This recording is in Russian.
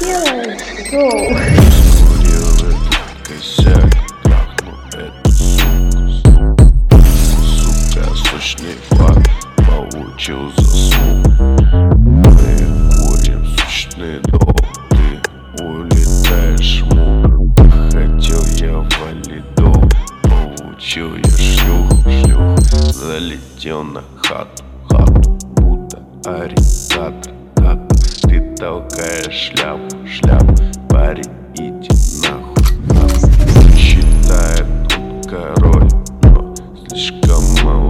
делаешь? Йоу. Курил этот косяк, трахнул эту суку. Сука, сочный факт, получил заслугу. Мы курим сочный дом, ты улетаешь в мук. Хотел я валидол, получил я шлюху. Залетел на хату, будто арестат. Ты толкаешь шляпу, парень, иди нахуй. Считает тут король, но слишком мало.